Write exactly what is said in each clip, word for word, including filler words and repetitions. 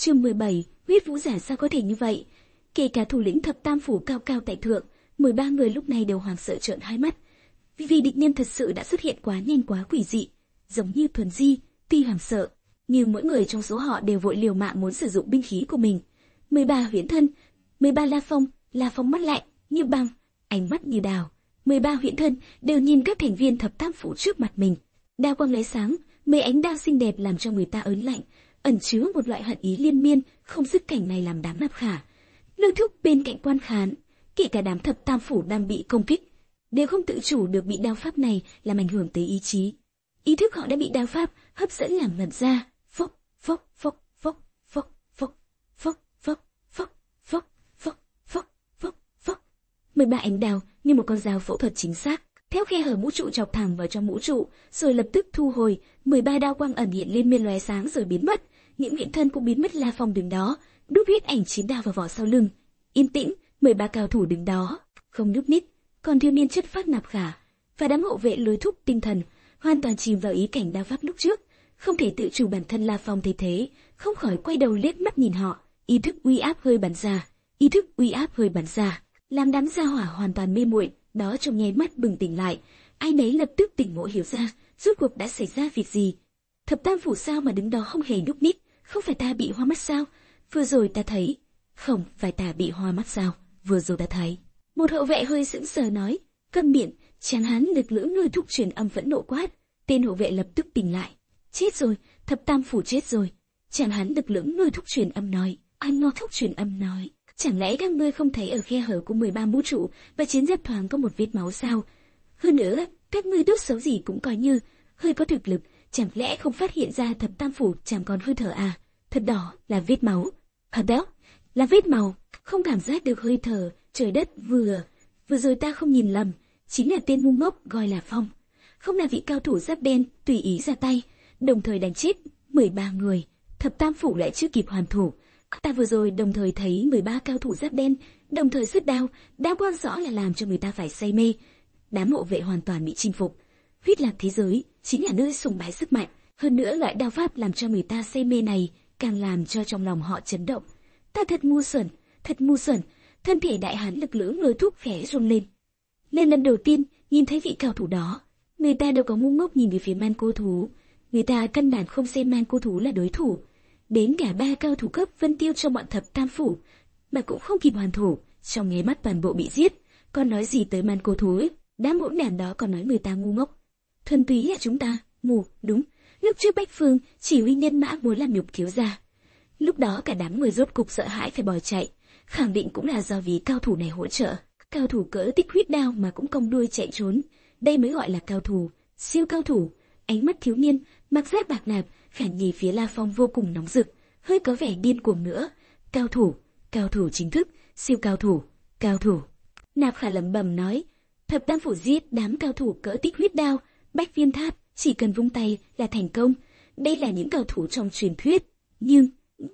Chương mười bảy, huyết vũ giả sao có thể như vậy? Kể cả thủ lĩnh thập tam phủ cao cao tại thượng, mười ba người lúc này đều hoảng sợ trợn hai mắt. Vì, vì địch nhân thật sự đã xuất hiện quá nhanh quá quỷ dị, giống như thuần di, tuy hoảng sợ, nhưng mỗi người trong số họ đều vội liều mạng muốn sử dụng binh khí của mình. mười ba huyễn thân, mười ba La Phong, La Phong mắt lạnh như băng, ánh mắt như đào. mười ba huyễn thân đều nhìn các thành viên thập tam phủ trước mặt mình. Đao quang lóe sáng, mấy ánh đao xinh đẹp làm cho người ta ớn lạnh, ẩn chứa một loại hận ý liên miên, không dứt. Cảnh này làm đám Nạp Khả, Lôi Thúc bên cạnh quan khán, kể cả đám thập tam phủ đang bị công kích, đều không tự chủ được bị đao pháp này làm ảnh hưởng tới ý chí. Ý thức họ đã bị đao pháp hấp dẫn làm ngẩn ra. Phốc phốc phốc phốc phốc phốc phốc phốc phốc phốc phốc phốc phốc phốc. mười ba ánh đao như một con dao phẫu thuật chính xác, theo khe hở mũ trụ chọc thẳng vào trong mũ trụ, rồi lập tức thu hồi. mười ba đao quang ẩn hiện liên miên lóe sáng rồi biến mất. Những huyễn thân cũng biến mất. La Phong đứng đó, đúc huyết ảnh chiến đao vào vỏ sau lưng, yên tĩnh. mười ba cao thủ đứng đó, không nhúc nhích. Còn thiếu niên chất phác Nạp Khả và đám hộ vệ Lôi Thúc tinh thần hoàn toàn chìm vào ý cảnh đao pháp lúc trước, không thể tự chủ bản thân. La Phong thấy thế, không khỏi quay đầu liếc mắt nhìn họ. Ý thức uy áp hơi bắn ra, ý thức uy áp hơi bắn ra, làm đám gia hỏa hoàn toàn mê muội đó trong nháy mắt bừng tỉnh lại. Ai nấy lập tức tỉnh ngộ hiểu ra, rốt cuộc đã xảy ra việc gì. Thập tam phủ sao mà đứng đó không hề nhúc nhích? Không phải ta bị hoa mắt sao? Vừa rồi ta thấy. Không phải ta bị hoa mắt sao? Vừa rồi ta thấy. Một hậu vệ hơi sững sờ nói, câm miệng. Chán hắn lực lưỡng Lôi Thúc truyền âm phẫn nộ quát. Tên hậu vệ lập tức tỉnh lại. Chết rồi, thập tam phủ chết rồi. Chán hắn lực lưỡng Lôi Thúc truyền âm nói. Anh Ngô Thúc truyền âm nói, chẳng lẽ các ngươi không thấy ở khe hở của mười ba mũ trụ và chiến giáp thoáng có một vết máu sao? Hơn nữa, các ngươi tốt xấu gì cũng coi như hơi có thực lực, chẳng lẽ không phát hiện ra thập tam phủ chẳng còn hơi thở à? Thật đỏ là vết máu. Thật đó, là vết máu, không cảm giác được hơi thở. Trời đất, vừa vừa rồi ta không nhìn lầm, chính là tên ngu ngốc gọi là Phong, không là vị cao thủ giáp đen tùy ý ra tay, đồng thời đánh chết mười ba người. Thập tam phủ lại chưa kịp hoàn thủ. Ta vừa rồi đồng thời thấy mười ba cao thủ giáp đen đồng thời xuất đao, đao quang rõ là làm cho người ta phải say mê. Đám hộ vệ hoàn toàn bị chinh phục. Huyết Lạc thế giới chính là nơi sùng bái sức mạnh, hơn nữa loại đao pháp làm cho người ta say mê này càng làm cho trong lòng họ chấn động. Ta thật ngu xuẩn, thật ngu xuẩn. Thân thể đại hán lực lưỡng Lôi Thúc khẽ run lên. Lên lần đầu tiên nhìn thấy vị cao thủ đó, người ta đâu có ngu ngốc nhìn về phía Man Cô Thú, người ta căn bản không xem Man Cô Thú là đối thủ. Đến cả ba cao thủ cấp Vân Tiêu trong bọn thập tam phủ mà cũng không kịp hoàn thủ, trong nháy mắt toàn bộ bị giết. Còn nói gì tới Man Cô Thú ấy? Đám hỗn đản đó còn nói người ta ngu ngốc. Thuần túy là chúng ta mù. Đúng, lúc trước Bách Phương chỉ huy nhân mã muốn làm nhục Thiếu gia, lúc đó cả đám người rốt cục sợ hãi phải bỏ chạy, khẳng định cũng là do vì cao thủ này hỗ trợ. Cao thủ cỡ Tích Huyết Đao mà cũng cong đuôi chạy trốn, đây mới gọi là cao thủ, siêu cao thủ. Ánh mắt thiếu niên mặc giáp bạc Nạp Khả nhìn phía La Phong vô cùng nóng rực, hơi có vẻ điên cuồng nữa. Cao thủ, cao thủ chính thức, siêu cao thủ, cao thủ. Nạp Khả lẩm bẩm nói, thập tam phủ giết đám cao thủ cỡ Tích Huyết Đao, Bách Viêm Tháp, chỉ cần vung tay là thành công. Đây là những cao thủ trong truyền thuyết, nhưng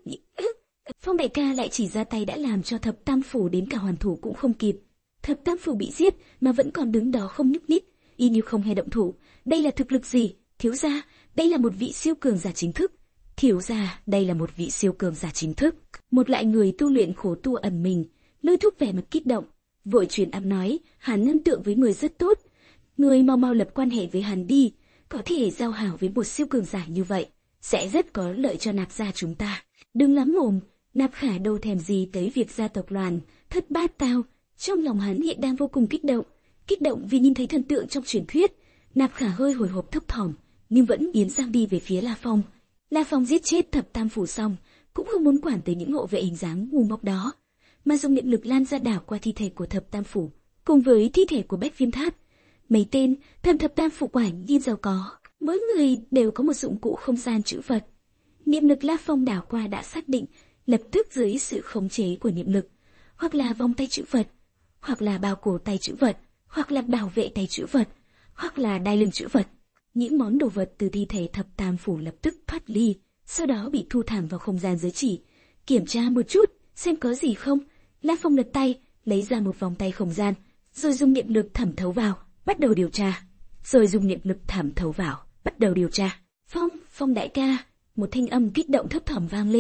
Phong đại ca lại chỉ ra tay đã làm cho thập tam phủ đến cả hoàn thủ cũng không kịp. Thập tam phủ bị giết mà vẫn còn đứng đó không nhúc nhích, y như không hề động thủ. Đây là thực lực gì? Thiếu gia, đây là một vị siêu cường giả chính thức. Thiếu gia, đây là một vị siêu cường giả chính thức. Một loại người tu luyện khổ tu ẩn mình. Lôi Thúc vẻ mặt kích động, vội truyền âm nói, hắn ấn tượng với người rất tốt, người mau mau lập quan hệ với hắn đi, có thể giao hảo với một siêu cường giả như vậy, sẽ rất có lợi cho Nạp gia chúng ta. Đừng lắm mồm. Nạp Khả đâu thèm gì tới việc gia tộc loàn thất bát tao, trong lòng hắn hiện đang vô cùng kích động, kích động vì nhìn thấy thần tượng trong truyền thuyết. Nạp Khả hơi hồi hộp thấp thỏm, nhưng vẫn nghiến răng đi về phía La Phong. La Phong giết chết thập tam phủ xong, cũng không muốn quản tới những hộ vệ hình dáng ngu ngốc đó, mà dùng niệm lực lan ra đảo qua thi thể của thập tam phủ, cùng với thi thể của Bách Viêm Tháp. Mấy tên thần thập tam phủ quả nhiên giàu có, mỗi người đều có một dụng cụ không gian trữ vật. Niệm lực La Phong đảo qua đã xác định, lập tức dưới sự khống chế của niệm lực, hoặc là vòng tay trữ vật, hoặc là bao cổ tay trữ vật, hoặc là bảo vệ tay trữ vật, hoặc là đai lưng trữ vật. Những món đồ vật từ thi thể thập tam phủ lập tức thoát ly, sau đó bị thu thẳng vào không gian giới chỉ. Kiểm tra một chút, xem có gì không. La Phong lật tay, lấy ra một vòng tay không gian, rồi dùng niệm lực thẩm thấu vào, bắt đầu điều tra. Rồi dùng niệm lực thẩm thấu vào, bắt đầu điều tra. Phong, Phong đại ca, một thanh âm kích động thấp thỏm vang lên.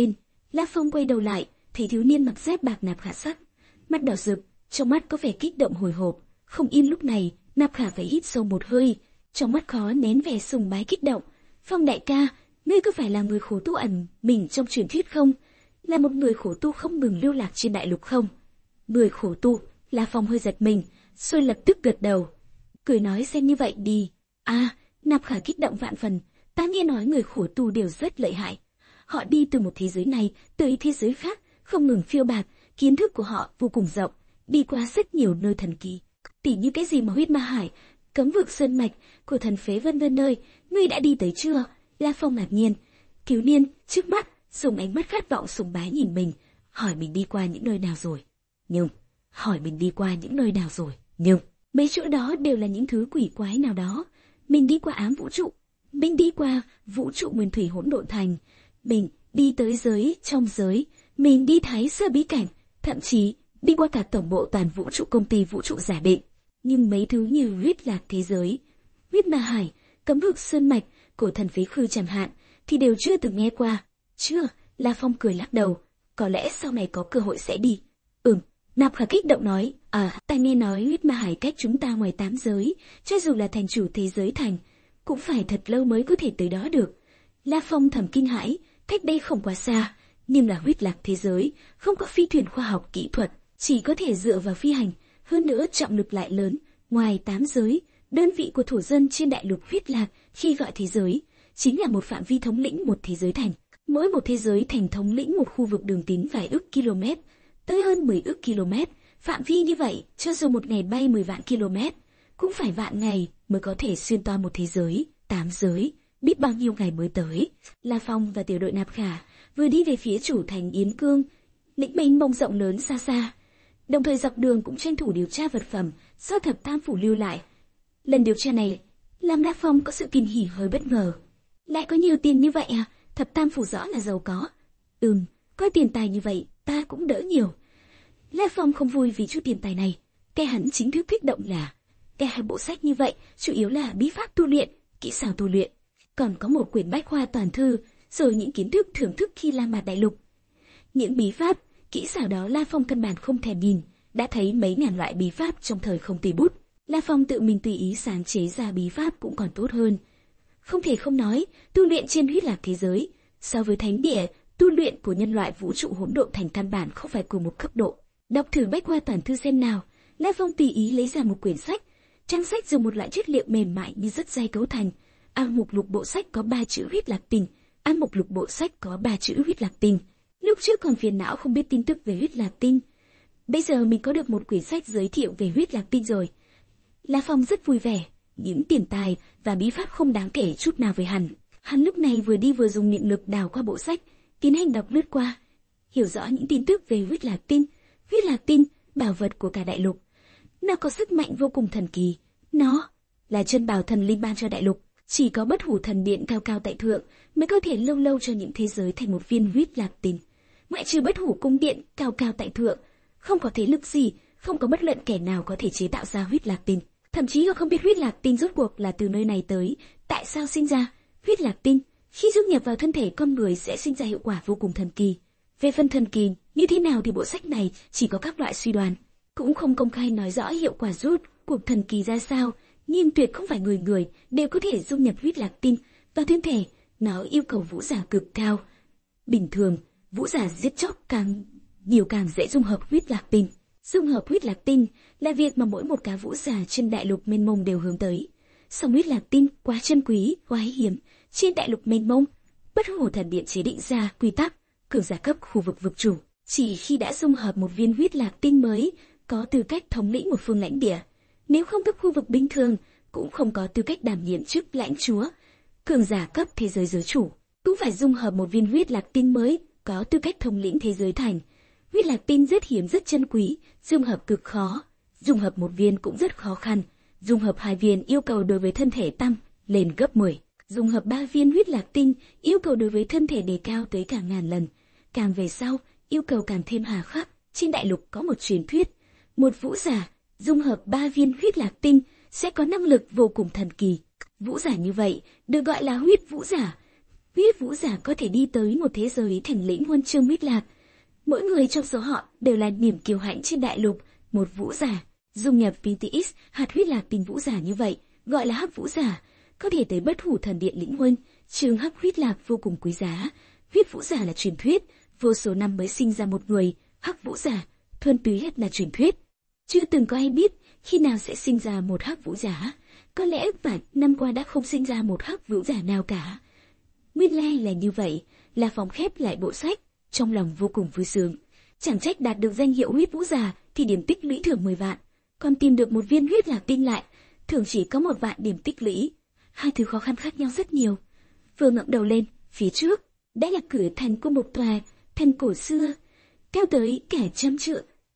La Phong quay đầu lại, thấy thiếu niên mặc dép bạc Nạp Khả sắc, mắt đỏ rực, trong mắt có vẻ kích động hồi hộp. Không yên lúc này, Nạp Khả phải hít sâu một hơi, trong mắt khó nén vẻ sùng bái kích động. Phong đại ca, ngươi có phải là người khổ tu ẩn mình trong truyền thuyết không? Là một người khổ tu không ngừng lưu lạc trên đại lục không? Người khổ tu? La Phong hơi giật mình, rồi lập tức gật đầu, cười nói xem như vậy đi. À, Nạp Khả kích động vạn phần, ta nghe nói người khổ tu đều rất lợi hại. Họ đi từ một thế giới này tới thế giới khác, không ngừng phiêu bạt, kiến thức của họ vô cùng rộng, đi qua rất nhiều nơi thần kỳ. Tỉ như cái gì mà huyết ma hải, cấm vực sơn mạch của thần phế vân vân nơi, ngươi đã đi tới chưa? La Phong ngạc nhiên, thiếu niên trước mắt dùng ánh mắt khát vọng sùng bái nhìn mình, hỏi mình đi qua những nơi nào rồi. Nhưng, hỏi mình đi qua những nơi nào rồi. Nhưng, mấy chỗ đó đều là những thứ quỷ quái nào đó. Mình đi qua ám vũ trụ, mình đi qua vũ trụ nguyên thủy hỗn độn thành, mình đi tới giới trong giới, mình đi thái sơ bí cảnh, thậm chí đi qua cả tổng bộ toàn vũ trụ công ty vũ trụ giả định. Nhưng mấy thứ như huyết lạc thế giới, huyết ma hải, cấm vực sơn mạch, cổ thần phế khư chẳng hạn, thì đều chưa từng nghe qua. Chưa, La Phong cười lắc đầu, có lẽ sau này có cơ hội sẽ đi. Ừm, Nạp Khả kích động nói, à, ta nghe nói huyết ma hải cách chúng ta ngoài tám giới, cho dù là thành chủ thế giới thành, cũng phải thật lâu mới có thể tới đó được. La Phong thầm kinh hãi, cách đây không quá xa, nhưng là huyết lạc thế giới, không có phi thuyền khoa học kỹ thuật, chỉ có thể dựa vào phi hành, hơn nữa trọng lực lại lớn. Ngoài tám giới, đơn vị của thổ dân trên đại lục huyết lạc khi gọi thế giới, chính là một phạm vi thống lĩnh một thế giới thành. Mỗi một thế giới thành thống lĩnh một khu vực đường kính vài ức km, tới hơn mười ức km. Phạm vi như vậy, cho dù một ngày bay mười vạn km, cũng phải vạn ngày mới có thể xuyên toa một thế giới. Tám giới, biết bao nhiêu ngày mới tới. La Phong và tiểu đội Nạp Khả vừa đi về phía chủ thành Yến Cương, lĩnh mênh mông rộng lớn xa xa. Đồng thời dọc đường cũng tranh thủ điều tra vật phẩm do thập tam phủ lưu lại. Lần điều tra này, làm La Phong có sự kinh hỉ hơi bất ngờ. Lại có nhiều tiền như vậy à? Thập tam phủ rõ là giàu có. Ừm, có tiền tài như vậy, ta cũng đỡ nhiều. La Phong không vui vì chút tiền tài này. Cái hắn chính thức kích động là cái hai bộ sách như vậy, chủ yếu là bí pháp tu luyện, kỹ xảo tu luyện. Còn có một quyển bách khoa toàn thư, rồi những kiến thức thưởng thức khi La Mạt đại lục. Những bí pháp, kỹ xảo đó La Phong căn bản không thèm nhìn, đã thấy mấy ngàn loại bí pháp trong thời không tùy bút. La Phong tự mình tùy ý sáng chế ra bí pháp cũng còn tốt hơn. Không thể không nói, tu luyện trên huyết lạc thế giới, so với thánh địa, tu luyện của nhân loại vũ trụ hỗn độn thành căn bản không phải cùng một cấp độ. Đọc thử bách khoa toàn thư xem nào. La Phong tùy ý lấy ra một quyển sách, trang sách dùng một loại chất liệu mềm mại như rất dai cấu thành. Ang mục lục bộ sách có ba chữ huyết lạc tinh. Ang mục lục bộ sách có ba chữ huyết lạc tinh. Lúc trước còn phiền não không biết tin tức về huyết lạc tinh, bây giờ mình có được một quyển sách giới thiệu về huyết lạc tinh rồi. La Phong rất vui vẻ, những tiền tài và bí pháp không đáng kể chút nào với hắn. Hắn lúc này vừa đi vừa dùng niệm lực đào qua bộ sách, tiến hành đọc lướt qua, hiểu rõ những tin tức về huyết lạc tinh. Huyết lạc tinh, bảo vật của cả đại lục. Nó có sức mạnh vô cùng thần kỳ. Nó là chân bảo thần linh ban cho đại lục. Chỉ có bất hủ thần điện cao cao tại thượng mới có thể lâu lâu cho những thế giới thành một viên huyết lạc tinh. Ngoại trừ bất hủ cung điện cao cao tại thượng, không có thế lực gì, không có bất luận kẻ nào có thể chế tạo ra huyết lạc tinh. Thậm chí họ không biết huyết lạc tinh rốt cuộc là từ nơi này tới, tại sao sinh ra. Huyết lạc tinh khi dung nhập vào thân thể con người sẽ sinh ra hiệu quả vô cùng thần kỳ. Về phần thần kỳ như thế nào thì bộ sách này chỉ có các loại suy đoán, cũng không công khai nói rõ hiệu quả rút cuộc thần kỳ ra sao, nhưng tuyệt không phải người người đều có thể dung nhập huyết lạc tinh vào thân thể. Nó yêu cầu vũ giả cực cao. Bình thường, vũ giả giết chóc càng nhiều càng dễ dung hợp huyết lạc tinh. Dung hợp huyết lạc tinh là việc mà mỗi một cá vũ giả trên đại lục mênh mông đều hướng tới. Song huyết lạc tinh quá chân quý, quá hiếm trên đại lục mênh mông. Bất hủ thần điện chế định ra quy tắc, cường giả cấp khu vực vực chủ chỉ khi đã dung hợp một viên huyết lạc tinh mới có tư cách thống lĩnh một phương lãnh địa. Nếu không cấp khu vực bình thường cũng không có tư cách đảm nhiệm chức lãnh chúa. Cường giả cấp thế giới giới chủ cũng phải dung hợp một viên huyết lạc tinh mới có tư cách thống lĩnh thế giới thành. Huyết lạc tinh rất hiếm rất chân quý, dung hợp cực khó. Dung hợp một viên cũng rất khó khăn. Dung hợp hai viên yêu cầu đối với thân thể tăng lên gấp mười. Dung hợp ba viên huyết lạc tinh yêu cầu đối với thân thể đề cao tới cả ngàn lần. Càng về sau, yêu cầu càng thêm hà khắc. Trên đại lục có một truyền thuyết, một vũ giả dung hợp ba viên huyết lạc tinh sẽ có năng lực vô cùng thần kỳ. Vũ giả như vậy được gọi là huyết vũ giả. Huyết vũ giả có thể đi tới một thế giới thành lĩnh huân chương huyết lạc. Mỗi người trong số họ đều là niềm kiêu hãnh trên đại lục. Một vũ giả dung nhập pê tê ích hạt huyết lạc tình vũ giả như vậy gọi là hắc vũ giả, có thể tới bất hủ thần điện lĩnh huân. Trường hắc huyết lạc vô cùng quý giá. Huyết vũ giả là truyền thuyết, vô số năm mới sinh ra một người. Hắc vũ giả thuần túy nhất là truyền thuyết, chưa từng có ai biết khi nào sẽ sinh ra một hắc vũ giả. Có lẽ vài năm qua đã không sinh ra một hắc vũ giả nào cả. Nguyên lai là như vậy, là Phong khép lại bộ sách, trong lòng vô cùng vui sướng. Chẳng trách đạt được danh hiệu huyết vũ giả thì điểm tích lũy thưởng mười vạn, còn tìm được một viên huyết lạc tinh lại, thưởng chỉ có một vạn điểm tích lũy. Hai thứ khó khăn khác nhau rất nhiều. Vừa ngẩng đầu lên, phía trước đã là cửa thành của một tòa thành cổ xưa. Theo tới kẻ chăm chữa